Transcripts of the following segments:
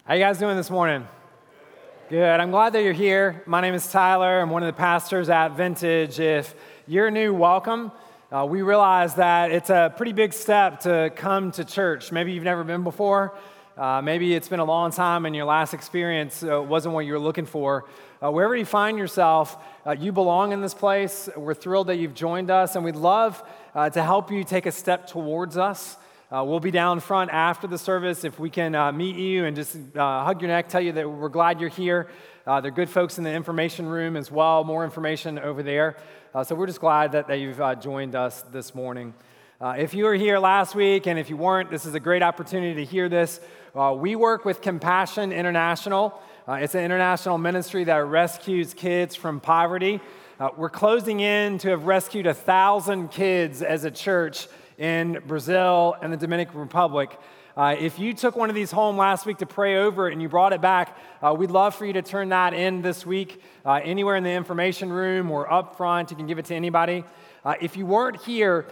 How you guys doing this morning? Good. I'm glad that you're here. My name is Tyler. I'm one of the pastors at Vintage. If you're new, welcome. We realize that it's a pretty big step to come to church. Maybe you've never been before. Maybe it's been a long time and your last experience wasn't what you were looking for. Wherever you find yourself, you belong in this place. We're thrilled that you've joined us, and we'd love to help you take a step towards us. We'll be down front after the service if we can meet you and just hug your neck, tell you that we're glad you're here. They're good folks in the information room as well, more information over there. So we're just glad that you've joined us this morning. If you were here last week, and if you weren't, this is a great opportunity to hear this. We work with Compassion International. It's an international ministry that rescues kids from poverty. We're closing in to have rescued 1,000 kids as a church in Brazil and the Dominican Republic. If you took one of these home last week to pray over it and you brought it back, we'd love for you to turn that in this week, anywhere in the information room or up front. You can give it to anybody. If you weren't here,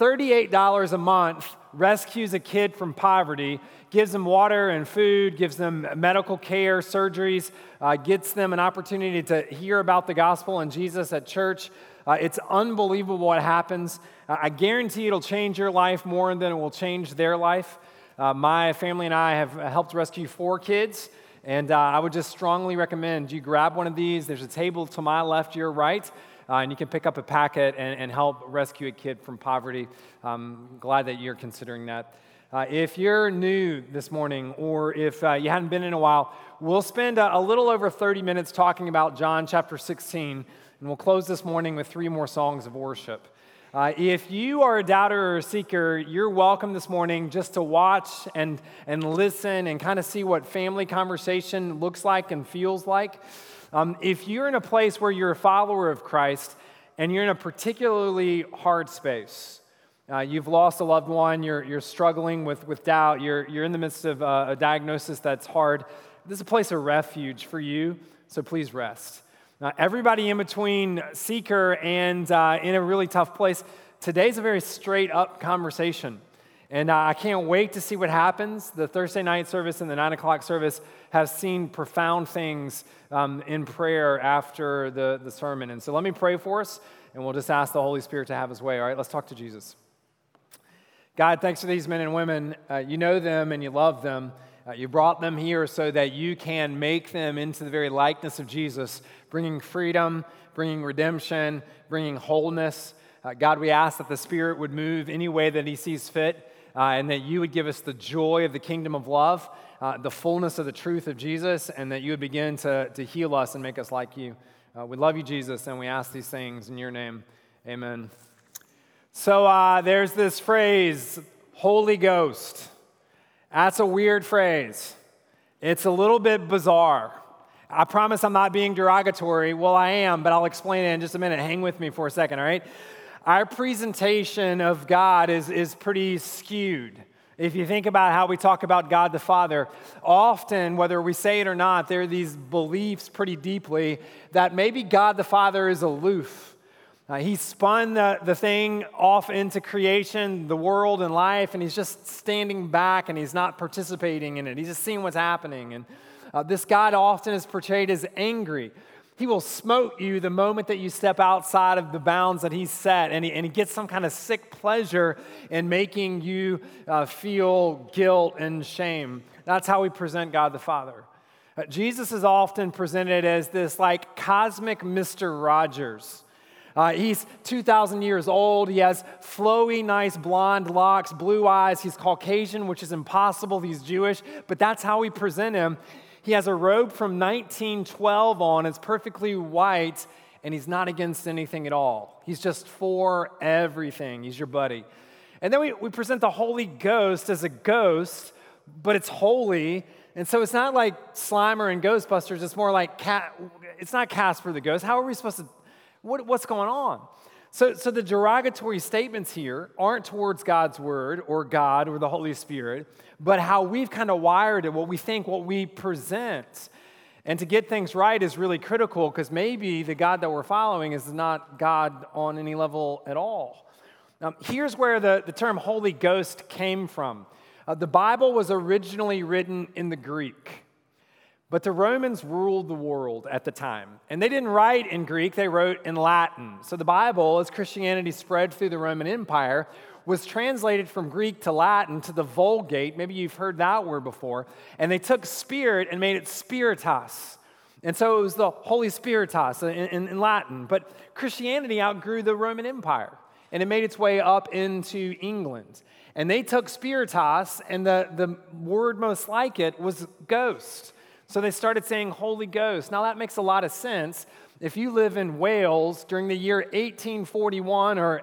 $38 a month rescues a kid from poverty, gives them water and food, gives them medical care, surgeries, gets them an opportunity to hear about the gospel and Jesus at church. It's unbelievable what happens. I guarantee it'll change your life more than it will change their life. My family and I have helped rescue 4 kids, and I would just strongly recommend you grab one of these. There's a table to my left, your right, and you can pick up a packet and help rescue a kid from poverty. I'm glad that you're considering that. If you're new this morning, or if you hadn't been in a while, we'll spend a little over 30 minutes talking about John chapter 16, and we'll close this morning with 3 more songs of worship. If you are a doubter or a seeker, you're welcome this morning just to watch and listen and kind of see what family conversation looks like and feels like. If you're in a place where you're a follower of Christ and you're in a particularly hard space, you've lost a loved one, you're struggling with doubt, you're in the midst of a diagnosis that's hard, this is a place of refuge for you, so please rest. Everybody in between seeker and in a really tough place, today's a very straight up conversation. And I can't wait to see what happens. The Thursday night service and the 9 o'clock service have seen profound things in prayer after the sermon. And so let me pray for us, and we'll just ask the Holy Spirit to have his way. All right, let's talk to Jesus. God, thanks for these men and women. You know them and you love them. You brought them here so that you can make them into the very likeness of Jesus, bringing freedom, bringing redemption, bringing wholeness. God, we ask that the Spirit would move any way that he sees fit, and that you would give us the joy of the kingdom of love, the fullness of the truth of Jesus, and that you would begin to heal us and make us like you. We love you, Jesus, and we ask these things in your name. Amen. So there's this phrase, Holy Ghost. That's a weird phrase. It's a little bit bizarre. I promise I'm not being derogatory. Well, I am, but I'll explain it in just a minute. Hang with me for a second, all right? Our presentation of God is pretty skewed. If you think about how we talk about God the Father, often, whether we say it or not, there are these beliefs pretty deeply that maybe God the Father is aloof. He spun the thing off into creation, the world and life, and he's just standing back and he's not participating in it. He's just seeing what's happening. And this God often is portrayed as angry. He will smote you the moment that you step outside of the bounds that he's set, and he gets some kind of sick pleasure in making you feel guilt and shame. That's how we present God the Father. Jesus is often presented as this like cosmic Mr. Rogers. He's 2,000 years old. He has flowy, nice blonde locks, blue eyes. He's Caucasian, which is impossible. He's Jewish, but that's how we present him. He has a robe from 1912 on. It's perfectly white, and he's not against anything at all. He's just for everything. He's your buddy. And then we present the Holy Ghost as a ghost, but it's holy. And so it's not like Slimer and Ghostbusters. It's more like it's not Casper the Ghost. How are we supposed to... What's going on? So the derogatory statements here aren't towards God's word or God or the Holy Spirit, but how we've kind of wired it, what we think, what we present. And to get things right is really critical because maybe the God that we're following is not God on any level at all. Here's where the term Holy Ghost came from. The Bible was originally written in the Greek. But the Romans ruled the world at the time. And they didn't write in Greek, they wrote in Latin. So the Bible, as Christianity spread through the Roman Empire, was translated from Greek to Latin to the Vulgate. Maybe you've heard that word before. And they took spirit and made it spiritus. And so it was the Holy Spiritus in Latin. But Christianity outgrew the Roman Empire, and it made its way up into England. And they took spiritus, and the word most like it was ghost. So they started saying Holy Ghost. Now that makes a lot of sense. If you live in Wales during the year 1841 or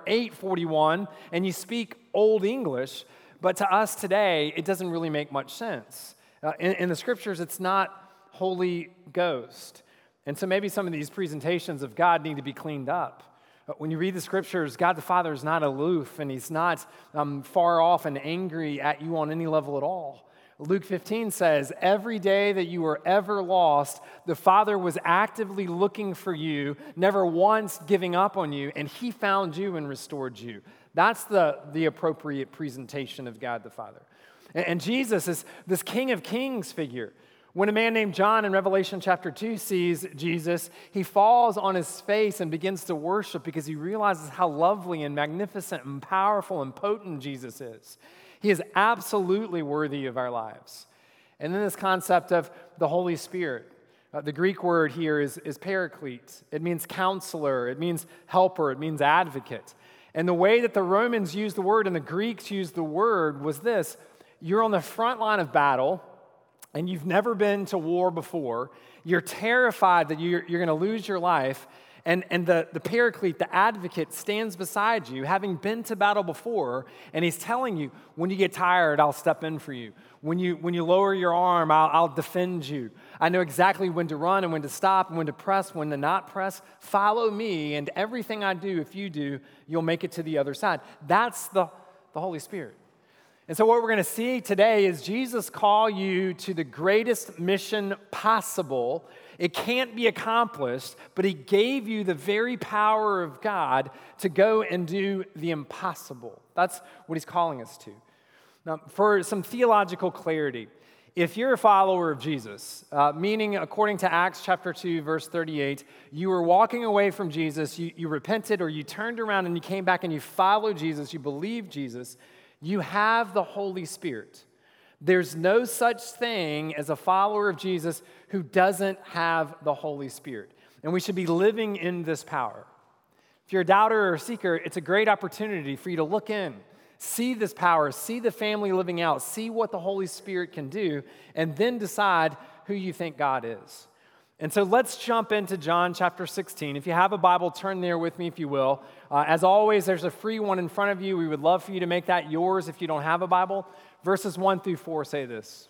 841 and you speak Old English, but to us today, it doesn't really make much sense. In the scriptures, it's not Holy Ghost. And so maybe some of these presentations of God need to be cleaned up. When you read the scriptures, God the Father is not aloof, and he's not far off and angry at you on any level at all. Luke 15 says, every day that you were ever lost, the Father was actively looking for you, never once giving up on you, and he found you and restored you. That's the appropriate presentation of God the Father. And Jesus is this King of Kings figure. When a man named John in Revelation chapter 2 sees Jesus, he falls on his face and begins to worship because he realizes how lovely and magnificent and powerful and potent Jesus is. He is absolutely worthy of our lives. And then this concept of the Holy Spirit. The Greek word here is paraclete. It means counselor. It means helper. It means advocate. And the way that the Romans used the word and the Greeks used the word was this. You're on the front line of battle, and you've never been to war before. You're terrified that you're going to lose your life. And the paraclete, the advocate, stands beside you, having been to battle before, and he's telling you, when you get tired, I'll step in for you. When you lower your arm, I'll defend you. I know exactly when to run and when to stop and when to press, when to not press. Follow me, and everything I do, if you do, you'll make it to the other side. That's the Holy Spirit. And so what we're going to see today is Jesus call you to the greatest mission possible. It can't be accomplished, but he gave you the very power of God to go and do the impossible. That's what he's calling us to. Now, for some theological clarity, if you're a follower of Jesus, meaning according to Acts chapter 2, verse 38, you were walking away from Jesus, you repented or you turned around and you came back and you followed Jesus, you believed Jesus, you have the Holy Spirit. There's no such thing as a follower of Jesus who doesn't have the Holy Spirit. And we should be living in this power. If you're a doubter or a seeker, it's a great opportunity for you to look in, see this power, see the family living out, see what the Holy Spirit can do, and then decide who you think God is. And so let's jump into John chapter 16. If you have a Bible, turn there with me if you will. As always, there's a free one in front of you. We would love for you to make that yours if you don't have a Bible. Verses 1 through 4 say this.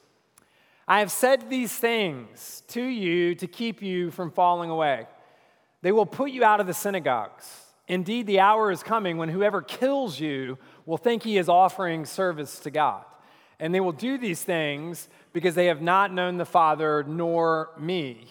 I have said these things to you to keep you from falling away. They will put you out of the synagogues. Indeed, the hour is coming when whoever kills you will think he is offering service to God. And they will do these things because they have not known the Father nor me.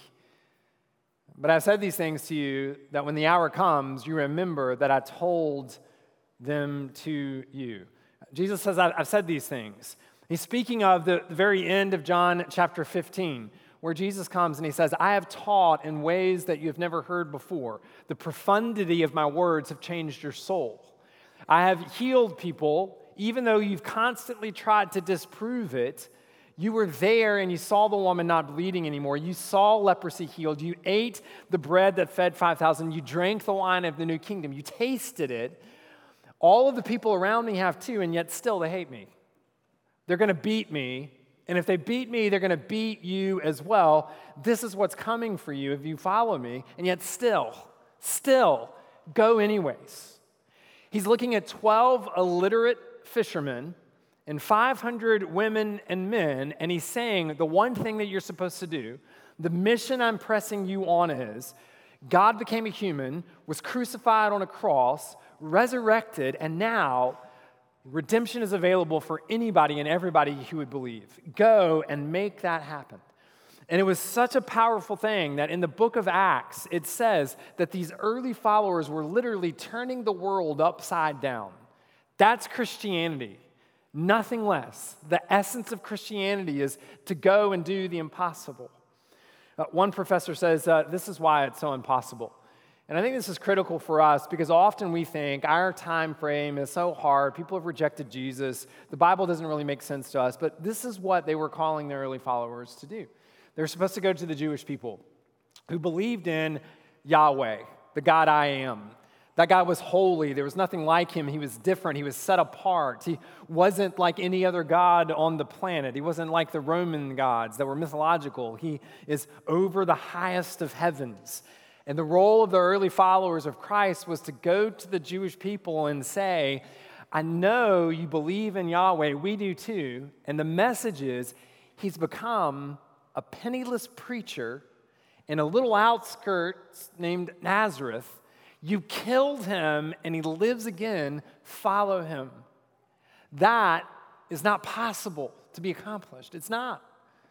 But I've said these things to you that when the hour comes, you remember that I told them to you. Jesus says, I've said these things. He's speaking of the very end of John chapter 15, where Jesus comes and he says, I have taught in ways that you have never heard before. The profundity of my words have changed your soul. I have healed people, even though you've constantly tried to disprove it. You were there and you saw the woman not bleeding anymore. You saw leprosy healed. You ate the bread that fed 5,000. You drank the wine of the new kingdom. You tasted it. All of the people around me have too, and yet still they hate me. They're going to beat me. And if they beat me, they're going to beat you as well. This is what's coming for you if you follow me. And yet still, go anyways. He's looking at 12 illiterate fishermen and 500 women and men, and he's saying the one thing that you're supposed to do, the mission I'm pressing you on is, God became a human, was crucified on a cross, resurrected, and now redemption is available for anybody and everybody who would believe. Go and make that happen. And it was such a powerful thing that in the book of Acts, it says that these early followers were literally turning the world upside down. That's Christianity. Nothing less. The essence of Christianity is to go and do the impossible. One professor says this is why it's so impossible. And I think this is critical for us because often we think our time frame is so hard. People have rejected Jesus. The Bible doesn't really make sense to us. But this is what they were calling their early followers to do. They were supposed to go to the Jewish people who believed in Yahweh, the God I am. That God was holy. There was nothing like him. He was different. He was set apart. He wasn't like any other god on the planet. He wasn't like the Roman gods that were mythological. He is over the highest of heavens. And the role of the early followers of Christ was to go to the Jewish people and say, I know you believe in Yahweh. We do too. And the message is he's become a penniless preacher in a little outskirts named Nazareth. You killed him and he lives again. Follow him. That is not possible to be accomplished. It's not.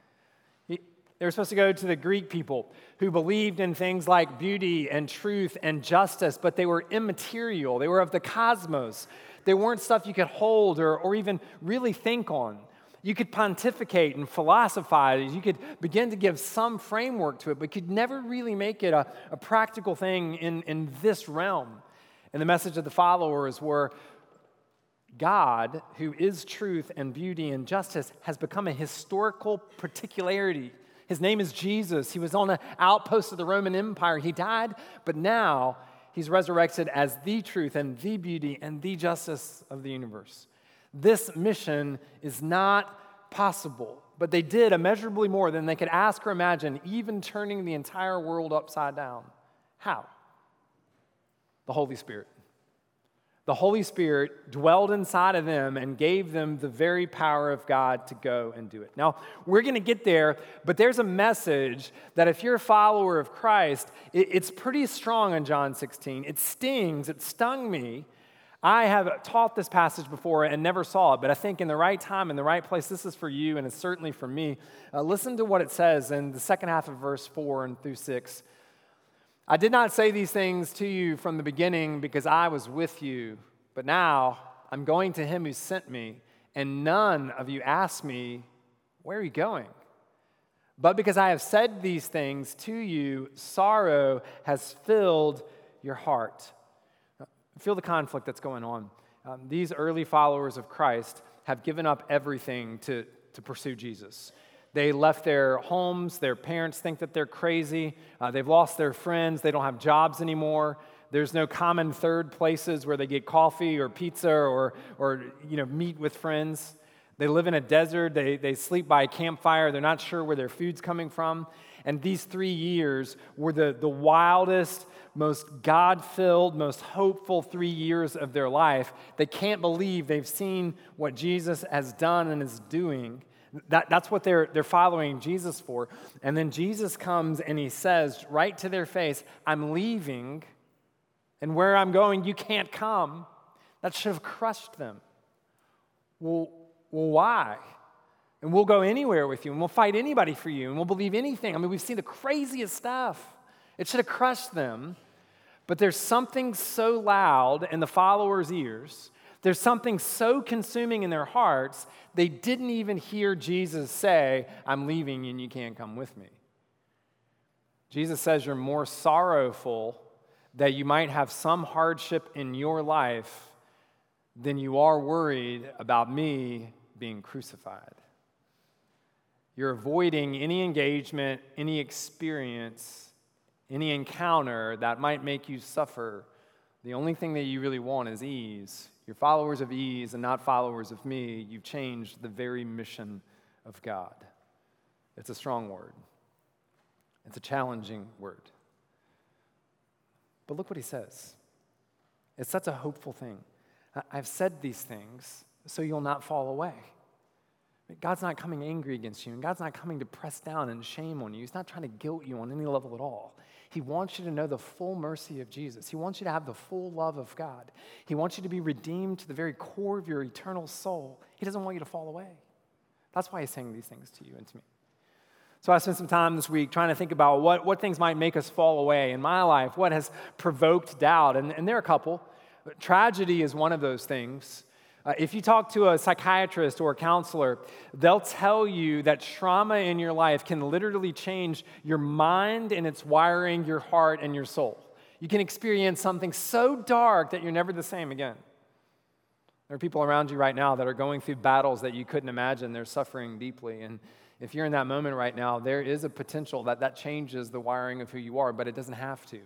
They were supposed to go to the Greek people who believed in things like beauty and truth and justice, but they were immaterial. They were of the cosmos. They weren't stuff you could hold or even really think on. You could pontificate and philosophize. You could begin to give some framework to it, but could never really make it a practical thing in this realm. And the message of the followers were, God, who is truth and beauty and justice, has become a historical particularity. His name is Jesus. He was on an outpost of the Roman Empire. He died, but now he's resurrected as the truth and the beauty and the justice of the universe. This mission is not possible, but they did immeasurably more than they could ask or imagine, even turning the entire world upside down. How? The Holy Spirit. The Holy Spirit dwelled inside of them and gave them the very power of God to go and do it. Now, we're going to get there, but there's a message that if you're a follower of Christ, it's pretty strong in John 16. It stings. It stung me. I have taught this passage before and never saw it, but I think in the right time, in the right place, this is for you, and it's certainly for me. Listen to what it says in the second half of verse 4 and through 6. I did not say these things to you from the beginning because I was with you, but now I'm going to him who sent me, and none of you asked me, where are you going? But because I have said these things to you, sorrow has filled your heart. Feel the conflict that's going on. These early followers of Christ have given up everything to pursue Jesus. They left their homes. Their parents think that they're crazy. They've lost their friends. They don't have jobs anymore. There's no common third places where they get coffee or pizza or meet with friends. They live in a desert. They sleep by a campfire. They're not sure where their food's coming from. And these 3 years were the wildest, most God-filled, most hopeful 3 years of their life. They can't believe they've seen what Jesus has done and is doing. That's what they're following Jesus for. And then Jesus comes and he says right to their face, I'm leaving, and where I'm going, you can't come. That should have crushed them. Well, why? And we'll go anywhere with you, and we'll fight anybody for you, and we'll believe anything. I mean, we've seen the craziest stuff. It should have crushed them. But there's something so loud in the followers' ears, there's something so consuming in their hearts, they didn't even hear Jesus say, I'm leaving and you can't come with me. Jesus says you're more sorrowful that you might have some hardship in your life than you are worried about me being crucified. You're avoiding any engagement, any experience, any encounter that might make you suffer. The only thing that you really want is ease. You're followers of ease and not followers of me. You've changed the very mission of God. It's a strong word. It's a challenging word. But look what he says. It's such a hopeful thing. I've said these things so you'll not fall away. God's not coming angry against you, and God's not coming to press down and shame on you. He's not trying to guilt you on any level at all. He wants you to know the full mercy of Jesus. He wants you to have the full love of God. He wants you to be redeemed to the very core of your eternal soul. He doesn't want you to fall away. That's why he's saying these things to you and to me. So I spent some time this week trying to think about what things might make us fall away in my life, what has provoked doubt. And there are a couple. Tragedy is one of those things. If you talk to a psychiatrist or a counselor, they'll tell you that trauma in your life can literally change your mind and its wiring, your heart, and your soul. You can experience something so dark that you're never the same again. There are people around you right now that are going through battles that you couldn't imagine. They're suffering deeply. And if you're in that moment right now, there is a potential that changes the wiring of who you are, but it doesn't have to.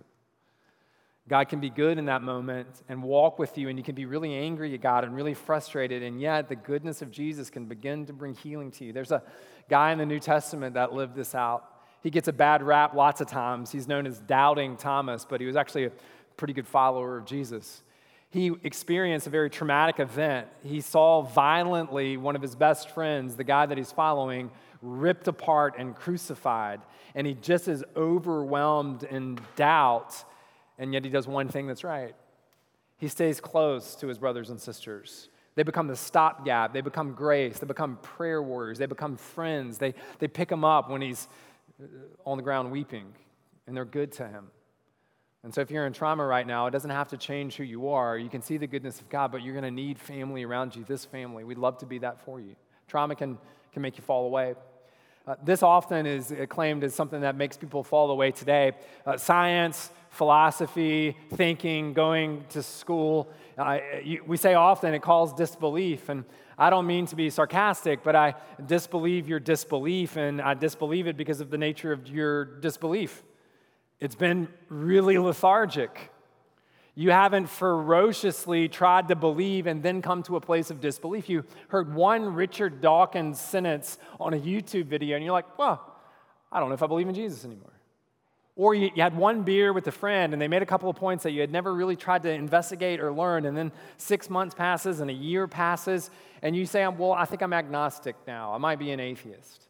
God can be good in that moment and walk with you, and you can be really angry at God and really frustrated, and yet the goodness of Jesus can begin to bring healing to you. There's a guy in the New Testament that lived this out. He gets a bad rap lots of times. He's known as Doubting Thomas, but he was actually a pretty good follower of Jesus. He experienced a very traumatic event. He saw violently one of his best friends, the guy that he's following, ripped apart and crucified. And he just is overwhelmed in doubt, and yet he does one thing that's right. He stays close to his brothers and sisters. They become the stopgap. They become grace. They become prayer warriors. They become friends. They pick him up when he's on the ground weeping, and they're good to him. And so if you're in trauma right now, it doesn't have to change who you are. You can see the goodness of God, but you're going to need family around you, this family. We'd love to be that for you. Trauma can make you fall away. This often is claimed as something that makes people fall away today. Science, philosophy, thinking, going to school. We say often it calls disbelief, and I don't mean to be sarcastic, but I disbelieve your disbelief, and I disbelieve it because of the nature of your disbelief. It's been really lethargic. You haven't ferociously tried to believe and then come to a place of disbelief. You heard one Richard Dawkins sentence on a YouTube video, and you're like, well, I don't know if I believe in Jesus anymore. Or you had one beer with a friend, and they made a couple of points that you had never really tried to investigate or learn, and then 6 months passes and a year passes, and you say, well, I think I'm agnostic now. I might be an atheist.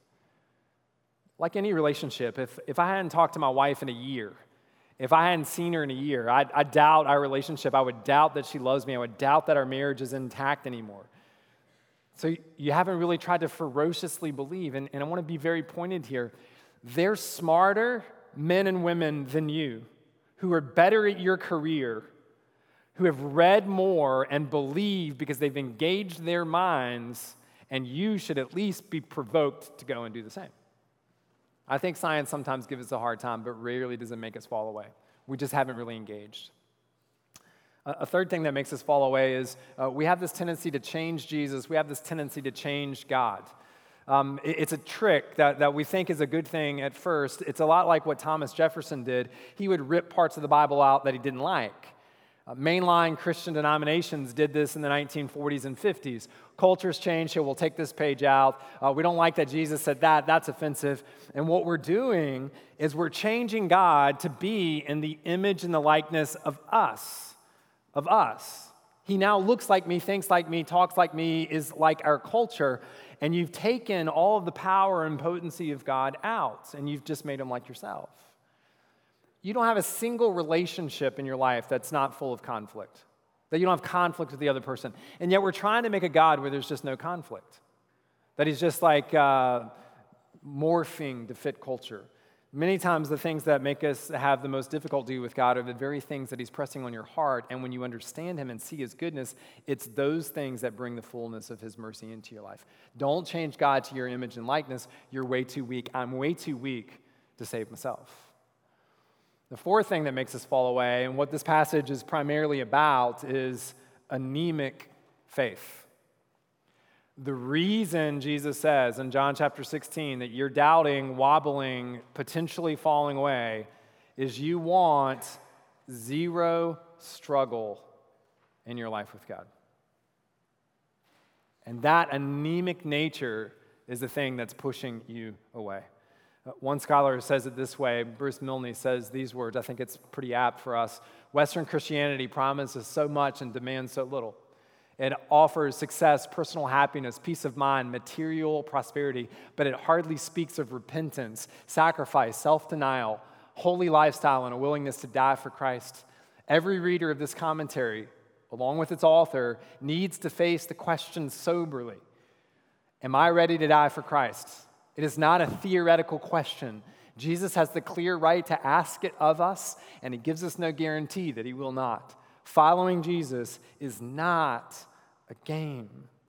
Like any relationship, if I hadn't talked to my wife in a year, if I hadn't seen her in a year, I doubt our relationship. I would doubt that she loves me. I would doubt that our marriage is intact anymore. So you haven't really tried to ferociously believe, and I want to be very pointed here. They're smarter men and women than you, who are better at your career, who have read more and believe because they've engaged their minds, and you should at least be provoked to go and do the same. I think science sometimes gives us a hard time, but rarely does it make us fall away. We just haven't really engaged. A third thing that makes us fall away is we have this tendency to change Jesus. We have this tendency to change God. It's a trick that we think is a good thing at first. It's a lot like what Thomas Jefferson did. He would rip parts of the Bible out that he didn't like. Mainline Christian denominations did this in the 1940s and 50s. Cultures changed, so we'll take this page out. We don't like that Jesus said that. That's offensive. And what we're doing is we're changing God to be in the image and the likeness of us. He now looks like me, thinks like me, talks like me, is like our culture. And you've taken all of the power and potency of God out, and you've just made him like yourself. You don't have a single relationship in your life that's not full of conflict, that you don't have conflict with the other person. And yet we're trying to make a God where there's just no conflict, that he's just like morphing to fit culture. Many times the things that make us have the most difficulty with God are the very things that he's pressing on your heart, and when you understand him and see his goodness, it's those things that bring the fullness of his mercy into your life. Don't change God to your image and likeness. You're way too weak. I'm way too weak to save myself. The fourth thing that makes us fall away, and what this passage is primarily about, is anemic faith. The reason Jesus says in John chapter 16 that you're doubting, wobbling, potentially falling away, is you want zero struggle in your life with God. And that anemic nature is the thing that's pushing you away. One scholar says it this way. Bruce Milne says these words. I think it's pretty apt for us. Western Christianity promises so much and demands so little. It offers success, personal happiness, peace of mind, material prosperity, but it hardly speaks of repentance, sacrifice, self-denial, holy lifestyle, and a willingness to die for Christ. Every reader of this commentary, along with its author, needs to face the question soberly. Am I ready to die for Christ? It is not a theoretical question. Jesus has the clear right to ask it of us, and he gives us no guarantee that he will not. Following Jesus is not a game.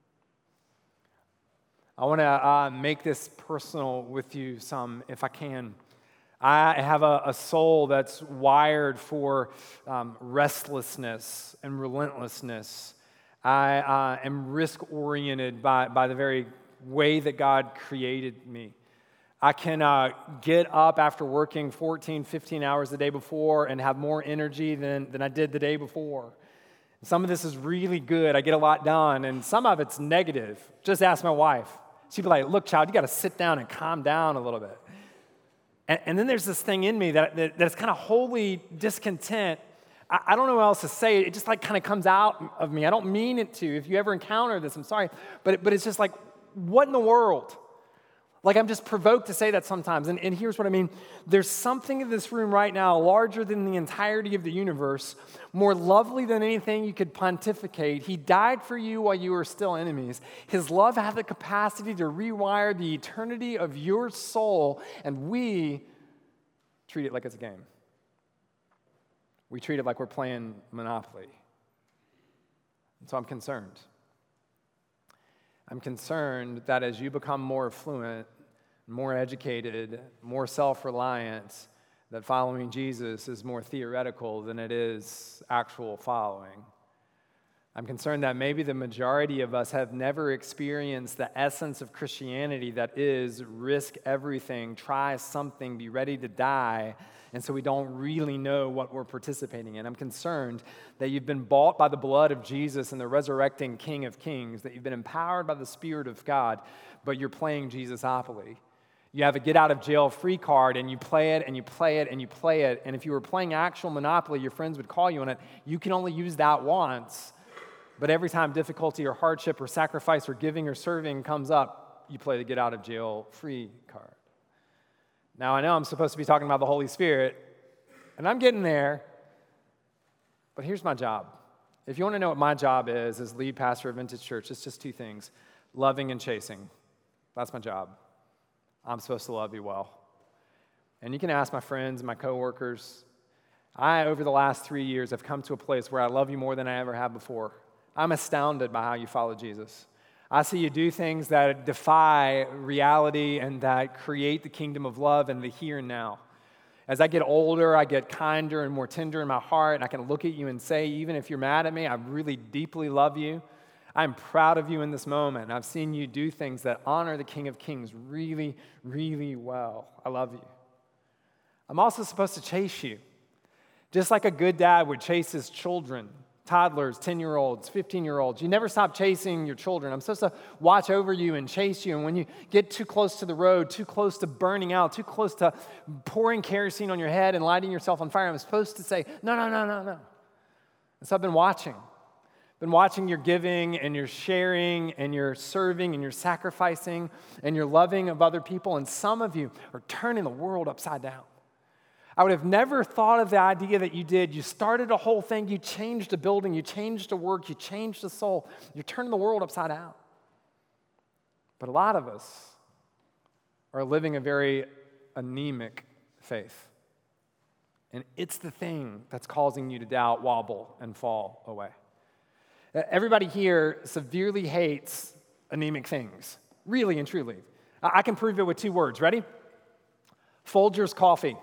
I want to make this personal with you some, if I can. I have a soul that's wired for restlessness and relentlessness. I am risk-oriented by the very way that God created me. I can get up after working 14, 15 hours the day before and have more energy than I did the day before. Some of this is really good. I get a lot done, and some of it's negative. Just ask my wife. She'd be like, look, child, you got to sit down and calm down a little bit. And then there's this thing in me that's kind of wholly discontent. I don't know what else to say. It just like kind of comes out of me. I don't mean it to. If you ever encounter this, I'm sorry. But it's just like, what in the world? Like I'm just provoked to say that sometimes. And here's what I mean. There's something in this room right now larger than the entirety of the universe, more lovely than anything you could pontificate. He died for you while you were still enemies. His love had the capacity to rewire the eternity of your soul, and we treat it like it's a game. We treat it like we're playing Monopoly. And so I'm concerned. I'm concerned that as you become more affluent, more educated, more self-reliant, that following Jesus is more theoretical than it is actual following. I'm concerned that maybe the majority of us have never experienced the essence of Christianity, that is, risk everything, try something, be ready to die, and so we don't really know what we're participating in. I'm concerned that you've been bought by the blood of Jesus and the resurrecting King of Kings, that you've been empowered by the Spirit of God, but you're playing Jesus-opoly. You have a get-out-of-jail-free card, and you play it, and you play it, and you play it, and if you were playing actual Monopoly, your friends would call you on it. You can only use that once, but every time difficulty or hardship or sacrifice or giving or serving comes up, you play the get-out-of-jail-free card. Now, I know I'm supposed to be talking about the Holy Spirit, and I'm getting there, but here's my job. If you want to know what my job is as lead pastor of Vintage Church, it's just two things: loving and chasing. That's my job. I'm supposed to love you well. And you can ask my friends and my coworkers. I, over the last 3 years, have come to a place where I love you more than I ever have before. I'm astounded by how you follow Jesus. I see you do things that defy reality and that create the kingdom of love and the here and now. As I get older, I get kinder and more tender in my heart, and I can look at you and say, even if you're mad at me, I really deeply love you. I'm proud of you in this moment. I've seen you do things that honor the King of Kings really, really well. I love you. I'm also supposed to chase you, just like a good dad would chase his children. Toddlers, 10-year-olds, 15-year-olds. You never stop chasing your children. I'm supposed to watch over you and chase you. And when you get too close to the road, too close to burning out, too close to pouring kerosene on your head and lighting yourself on fire, I'm supposed to say, no. And so I've been watching. Been watching your giving and your sharing and your serving and your sacrificing and your loving of other people. And some of you are turning the world upside down. I would have never thought of the idea that you did. You started a whole thing. You changed a building. You changed a work. You changed a soul. You're turning the world upside down. But a lot of us are living a very anemic faith. And it's the thing that's causing you to doubt, wobble, and fall away. Everybody here severely hates anemic things, really and truly. I can prove it with 2 words. Ready? Folgers coffee.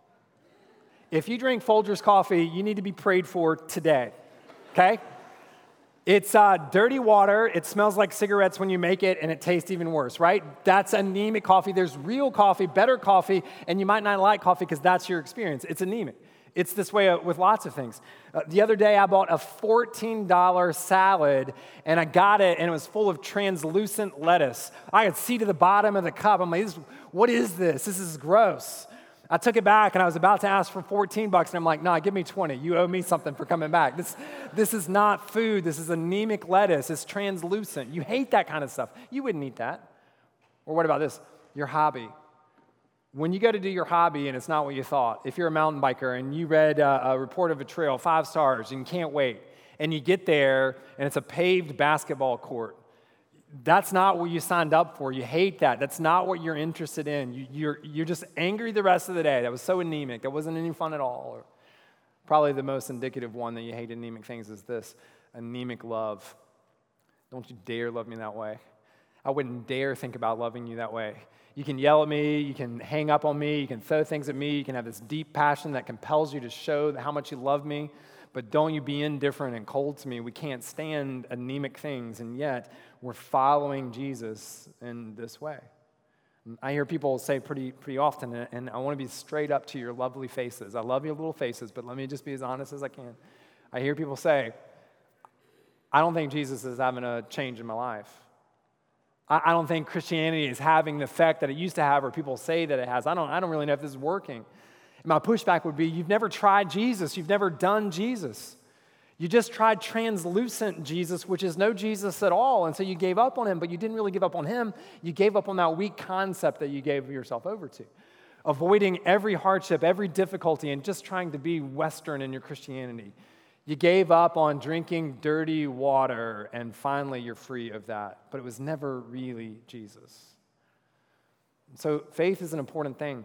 If you drink Folgers coffee, you need to be prayed for today, okay? It's dirty water. It smells like cigarettes when you make it, and it tastes even worse, right? That's anemic coffee. There's real coffee, better coffee, and you might not like coffee because that's your experience. It's anemic. It's this way with lots of things. The other day, I bought a $14 salad, and I got it, and it was full of translucent lettuce. I could see to the bottom of the cup. I'm like, what is this? This is gross. I took it back, and I was about to ask for $14, and I'm like, no, give me 20. You owe me something for coming back. This is not food. This is anemic lettuce. It's translucent. You hate that kind of stuff. You wouldn't eat that. Or what about this? Your hobby. When you go to do your hobby and it's not what you thought, if you're a mountain biker and you read a report of a trail, 5 stars, and you can't wait, and you get there, and it's a paved basketball court, that's not what you signed up for. You hate that. That's not what you're interested in. You're just angry the rest of the day. That was so anemic. That wasn't any fun at all. Or probably the most indicative one that you hate anemic things is this: anemic love. Don't you dare love me that way. I wouldn't dare think about loving you that way. You can yell at me, you can hang up on me, you can throw things at me, you can have this deep passion that compels you to show how much you love me, but don't you be indifferent and cold to me. We can't stand anemic things, and yet we're following Jesus in this way. I hear people say pretty often, and I want to be straight up to your lovely faces. I love your little faces, but let me just be as honest as I can. I hear people say, I don't think Jesus is having a change in my life. I don't think Christianity is having the effect that it used to have, or people say that it has. I don't really know if this is working. And my pushback would be, you've never tried Jesus. You've never done Jesus. You just tried translucent Jesus, which is no Jesus at all. And so you gave up on him, but you didn't really give up on him. You gave up on that weak concept that you gave yourself over to. Avoiding every hardship, every difficulty, and just trying to be Western in your Christianity. You gave up on drinking dirty water, and finally you're free of that. But it was never really Jesus. So faith is an important thing.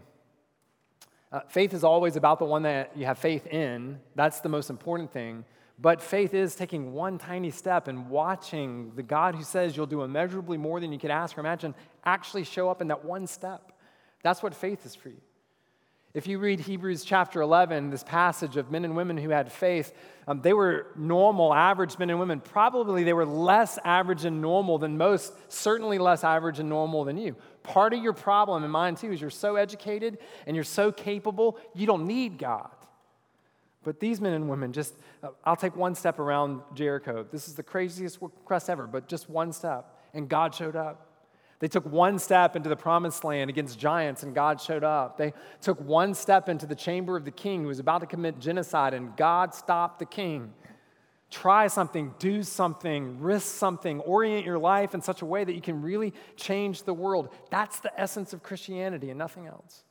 Faith is always about the one that you have faith in. That's the most important thing. But faith is taking one tiny step and watching the God who says you'll do immeasurably more than you could ask or imagine actually show up in that one step. That's what faith is for you. If you read Hebrews chapter 11, this passage of men and women who had faith, they were normal, average men and women. Probably they were less average and normal than most, certainly less average and normal than you. Part of your problem, and mine too, is you're so educated and you're so capable, you don't need God. But these men and women I'll take one step around Jericho. This is the craziest quest ever, but just one step, and God showed up. They took one step into the promised land against giants, and God showed up. They took one step into the chamber of the king who was about to commit genocide, and God stopped the king. Try something, do something, risk something, orient your life in such a way that you can really change the world. That's the essence of Christianity and nothing else.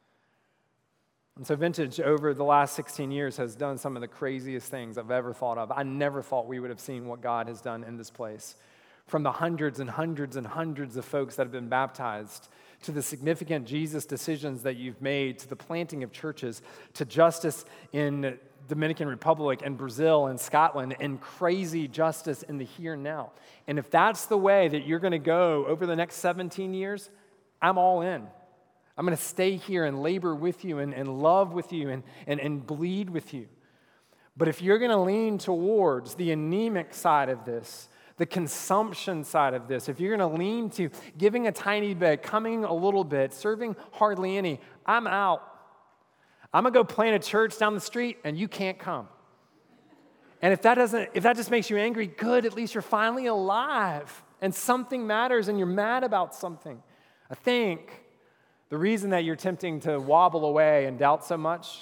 And so Vintage, over the last 16 years, has done some of the craziest things I've ever thought of. I never thought we would have seen what God has done in this place. From the hundreds and hundreds and hundreds of folks that have been baptized, to the significant Jesus decisions that you've made, to the planting of churches, to justice in Dominican Republic and Brazil and Scotland, and crazy justice in the here and now. And if that's the way that you're going to go over the next 17 years, I'm all in. I'm going to stay here and labor with you and love with you and bleed with you. But if you're going to lean towards the anemic side of this, the consumption side of this, if you're going to lean to giving a tiny bit, coming a little bit, serving hardly any, I'm out. I'm going to go plant a church down the street and you can't come. And if that just makes you angry, good, at least you're finally alive and something matters and you're mad about something. I think the reason that you're tempting to wobble away and doubt so much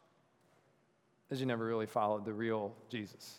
is you never really followed the real Jesus.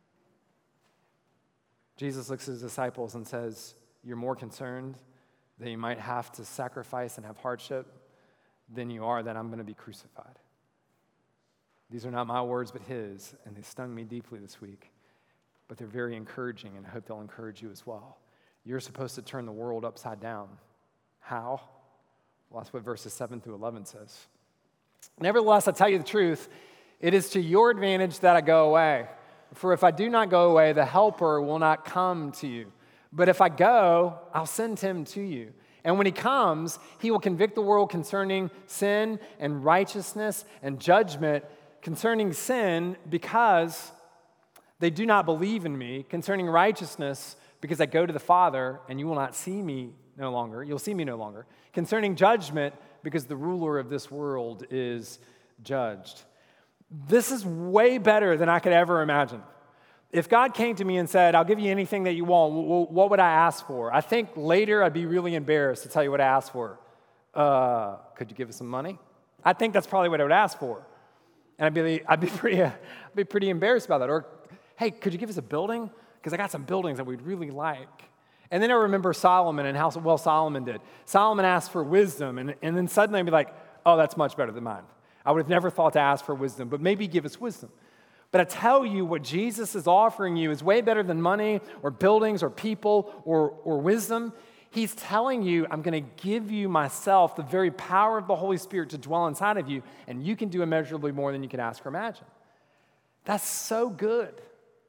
Jesus looks at his disciples and says, you're more concerned that you might have to sacrifice and have hardship than you are that I'm going to be crucified. These are not my words, but his, and they stung me deeply this week. But they're very encouraging, and I hope they'll encourage you as well. You're supposed to turn the world upside down. How? Well, that's what verses 7 through 11 says. Nevertheless, I tell you the truth, it is to your advantage that I go away. For if I do not go away, the Helper will not come to you. But if I go, I'll send him to you. And when he comes, he will convict the world concerning sin and righteousness and judgment. Concerning sin, because they do not believe in me. Concerning righteousness, because I go to the Father, and you will not see me no longer. You'll see me no longer. Concerning judgment, because the ruler of this world is judged. This is way better than I could ever imagine. If God came to me and said, I'll give you anything that you want, what would I ask for? I think later I'd be really embarrassed to tell you what I asked for. Could you give us some money? I think that's probably what I would ask for. And I'd be pretty embarrassed about that. Or, hey, could you give us a building? Because I got some buildings that we'd really like. And then I remember Solomon and how well Solomon did. Solomon asked for wisdom, and then suddenly I'd be like, oh, that's much better than mine. I would have never thought to ask for wisdom, but maybe give us wisdom. But I tell you, what Jesus is offering you is way better than money or buildings or people or wisdom. He's telling you, I'm going to give you myself, the very power of the Holy Spirit to dwell inside of you, and you can do immeasurably more than you can ask or imagine. That's so good.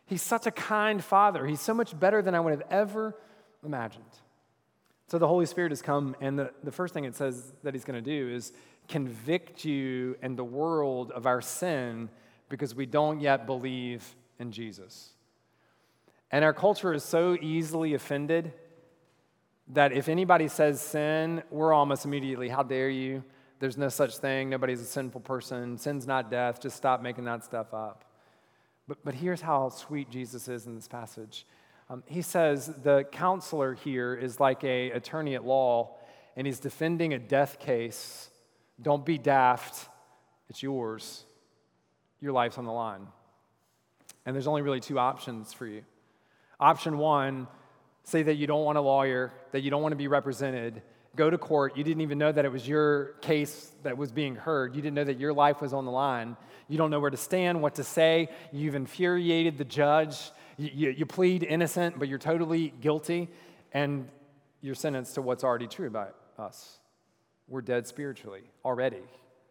He's such a kind Father. He's so much better than I would have ever imagined. So the Holy Spirit has come, and the first thing it says that he's going to do is convict you and the world of our sin because we don't yet believe in Jesus. And our culture is so easily offended that if anybody says sin, we're almost immediately, how dare you? There's no such thing. Nobody's a sinful person. Sin's not death. Just stop making that stuff up. But here's how sweet Jesus is in this passage. He says the counselor here is like an attorney at law, and he's defending a death case. Don't be daft. It's yours. Your life's on the line. And there's only really two options for you. Option one, say that you don't want a lawyer, that you don't want to be represented. Go to court. You didn't even know that it was your case that was being heard. You didn't know that your life was on the line. You don't know where to stand, what to say. You've infuriated the judge. You plead innocent, but you're totally guilty, and you're sentenced to what's already true about us. We're dead spiritually already.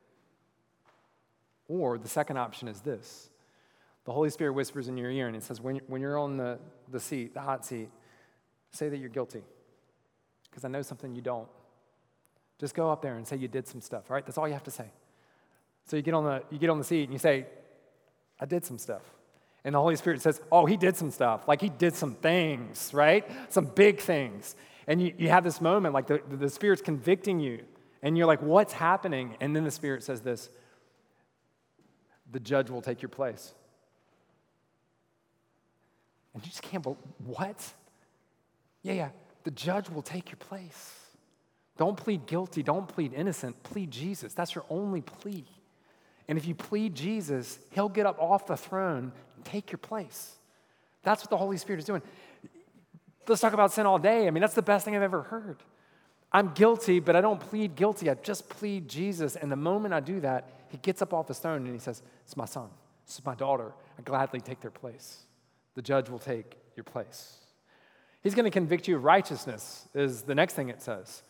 Or the second option is this. The Holy Spirit whispers in your ear, and it says, when you're on the seat, the hot seat, say that you're guilty, because I know something you don't. Just go up there and say you did some stuff, all right? That's all you have to say. So you get on the seat, and you say, I did some stuff. And the Holy Spirit says, oh, he did some stuff. Like he did some things, right? Some big things. And you have this moment, like the Spirit's convicting you. And you're like, what's happening? And then the Spirit says this, the judge will take your place. And you just can't believe, what? Yeah, the judge will take your place. Don't plead guilty. Don't plead innocent. Plead Jesus. That's your only plea. And if you plead Jesus, he'll get up off the throne and take your place. That's what the Holy Spirit is doing. Let's talk about sin all day. I mean, that's the best thing I've ever heard. I'm guilty, but I don't plead guilty. I just plead Jesus. And the moment I do that, he gets up off his throne and he says, it's my son. This is my daughter. I gladly take their place. The judge will take your place. He's going to convict you of righteousness, is the next thing it says.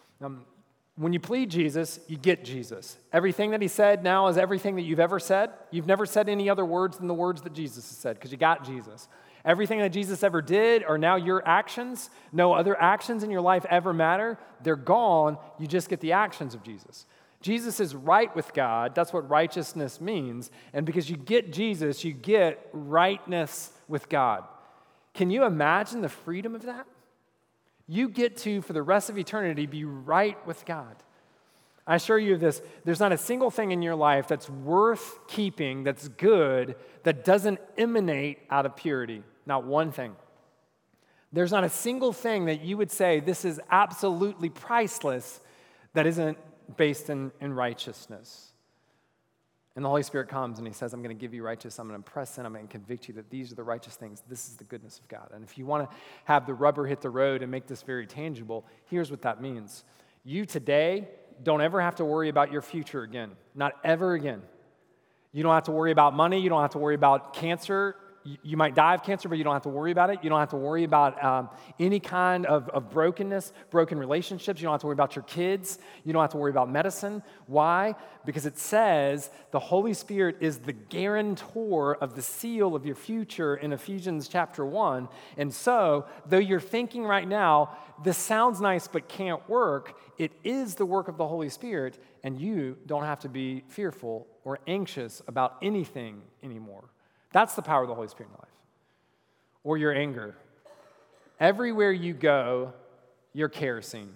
When you plead Jesus, you get Jesus. Everything that he said now is everything that you've ever said. You've never said any other words than the words that Jesus has said because you got Jesus. Everything that Jesus ever did are now your actions. No other actions in your life ever matter. They're gone. You just get the actions of Jesus. Jesus is right with God. That's what righteousness means. And because you get Jesus, you get rightness with God. Can you imagine the freedom of that? You get to, for the rest of eternity, be right with God. I assure you of this, there's not a single thing in your life that's worth keeping, that's good, that doesn't emanate out of purity. Not one thing. There's not a single thing that you would say, this is absolutely priceless, that isn't based in righteousness. And the Holy Spirit comes and he says, I'm going to give you righteousness. I'm going to impress sin. I'm going to convict you that these are the righteous things. This is the goodness of God. And if you want to have the rubber hit the road and make this very tangible, here's what that means. You today don't ever have to worry about your future again. Not ever again. You don't have to worry about money. You don't have to worry about cancer. You might die of cancer, but you don't have to worry about it. You don't have to worry about any kind of brokenness, broken relationships. You don't have to worry about your kids. You don't have to worry about medicine. Why? Because it says the Holy Spirit is the guarantor of the seal of your future in Ephesians chapter 1. And so, though you're thinking right now, this sounds nice but can't work, it is the work of the Holy Spirit, and you don't have to be fearful or anxious about anything anymore. That's the power of the Holy Spirit in your life. Or your anger. Everywhere you go, you're kerosene.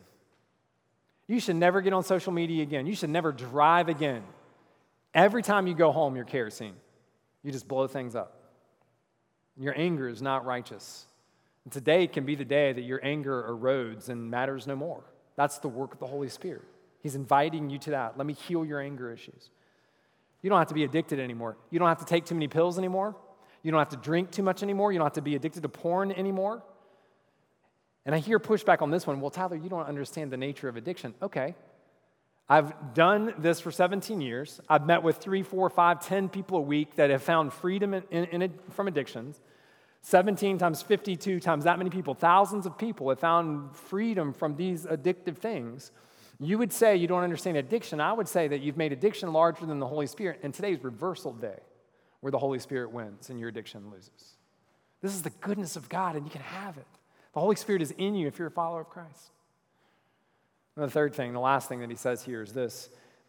You should never get on social media again. You should never drive again. Every time you go home, you're kerosene. You just blow things up. Your anger is not righteous. And today can be the day that your anger erodes and matters no more. That's the work of the Holy Spirit. He's inviting you to that. Let me heal your anger issues. You don't have to be addicted anymore. You don't have to take too many pills anymore. You don't have to drink too much anymore. You don't have to be addicted to porn anymore. And I hear pushback on this one. Well, Tyler, you don't understand the nature of addiction. Okay. I've done this for 17 years. I've met with 3, 4, 5, 10 people a week that have found freedom from addictions. 17 times 52 times that many people, thousands of people have found freedom from these addictive things. You would say you don't understand addiction. I would say that you've made addiction larger than the Holy Spirit, and today's reversal day, where the Holy Spirit wins and your addiction loses. This is the goodness of God, and you can have it. The Holy Spirit is in you if you're a follower of Christ. And the third thing, the last thing that he says here is this.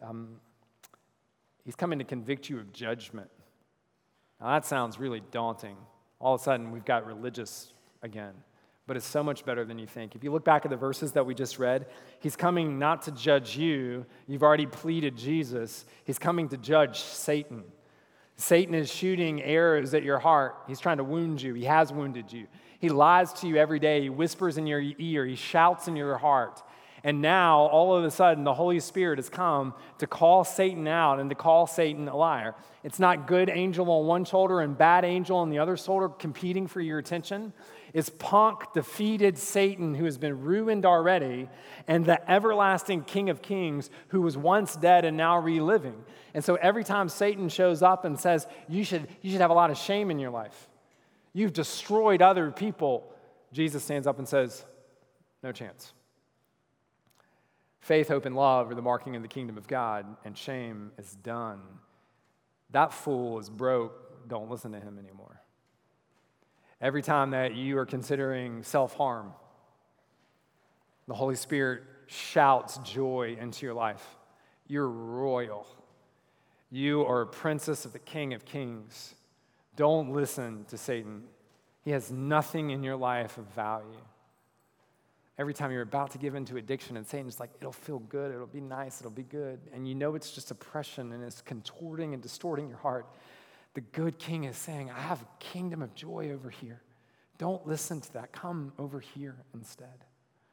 He's coming to convict you of judgment. Now that sounds really daunting. All of a sudden, we've got religious again. But it's so much better than you think. If you look back at the verses that we just read, he's coming not to judge you. You've already pleaded Jesus. He's coming to judge Satan. Satan is shooting arrows at your heart. He's trying to wound you. He has wounded you. He lies to you every day. He whispers in your ear. He shouts in your heart. And now, all of a sudden, the Holy Spirit has come to call Satan out and to call Satan a liar. It's not good angel on one shoulder and bad angel on the other shoulder competing for your attention. It's punk, defeated Satan who has been ruined already, and the everlasting King of Kings who was once dead and now reliving. And so every time Satan shows up and says, you should have a lot of shame in your life. You've destroyed other people. Jesus stands up and says, no chance. Faith, hope, and love are the marking of the kingdom of God, and shame is done. That fool is broke. Don't listen to him anymore. Every time that you are considering self-harm, the Holy Spirit shouts joy into your life. You're royal. You are a princess of the King of Kings. Don't listen to Satan. He has nothing in your life of value. Every time you're about to give into addiction and Satan's like, it'll feel good, it'll be nice, it'll be good, and you know it's just oppression and it's contorting and distorting your heart, the good King is saying, I have a kingdom of joy over here. Don't listen to that. Come over here instead.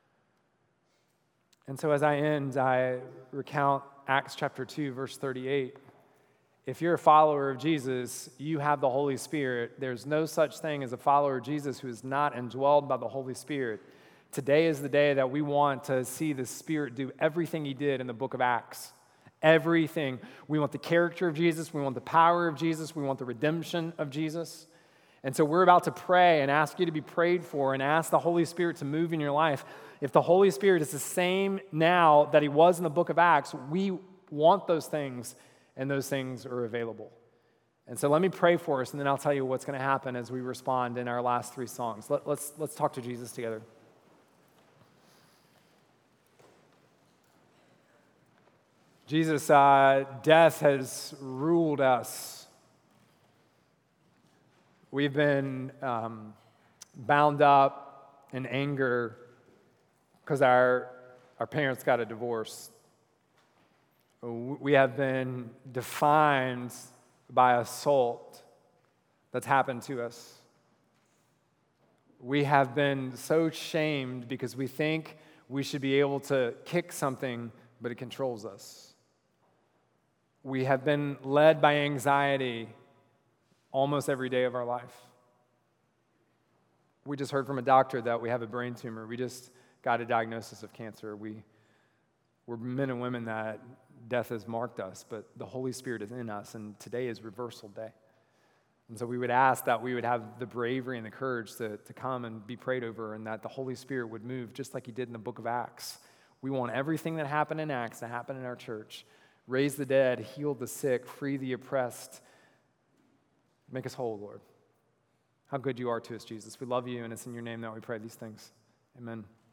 And so as I end, I recount Acts chapter 2, verse 38. If you're a follower of Jesus, you have the Holy Spirit. There's no such thing as a follower of Jesus who is not indwelled by the Holy Spirit. Today is the day that we want to see the Spirit do everything he did in the book of Acts. Everything. We want the character of Jesus. We want the power of Jesus. We want the redemption of Jesus. And so we're about to pray and ask you to be prayed for and ask the Holy Spirit to move in your life. If the Holy Spirit is the same now that he was in the book of Acts, we want those things, and those things are available. And so let me pray for us, and then I'll tell you what's going to happen as we respond in our last three songs. Let's talk to Jesus together. Jesus, death has ruled us. We've been bound up in anger because our parents got a divorce. We have been defined by assault that's happened to us. We have been so shamed because we think we should be able to kick something, but it controls us. We have been led by anxiety almost every day of our life. We just heard from a doctor that we have a brain tumor. We just got a diagnosis of cancer. We're men and women that death has marked us, but the Holy Spirit is in us, and today is reversal day. And so we would ask that we would have the bravery and the courage to come and be prayed over, and that the Holy Spirit would move just like he did in the book of Acts. We want everything that happened in Acts to happen in our church. Raise the dead, heal the sick, free the oppressed. Make us whole, Lord. How good you are to us, Jesus. We love you, and it's in your name that we pray these things. Amen.